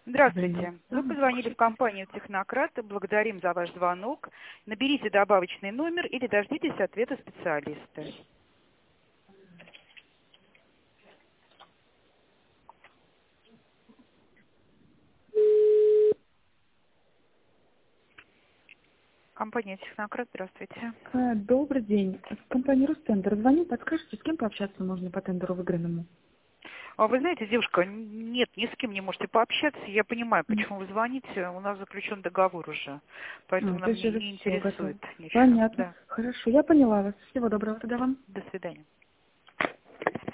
Здравствуйте. Вы позвонили в Скажите. компанию «Технократ». Благодарим за ваш звонок. Наберите добавочный номер или дождитесь ответа специалиста. Компания «Технократ», здравствуйте. Добрый день. В компании Ростендер звоню. Подскажите, с кем пообщаться можно по тендеру выигранному? Вы знаете, девушка, нет, ни с кем не можете пообщаться. Я понимаю, М. почему вы звоните. У нас заключен договор уже. Поэтому То нам есть не, уже не все готово. интересует ничего. Понятно. Да. Хорошо, я поняла вас. Всего доброго тогда вам. До свидания.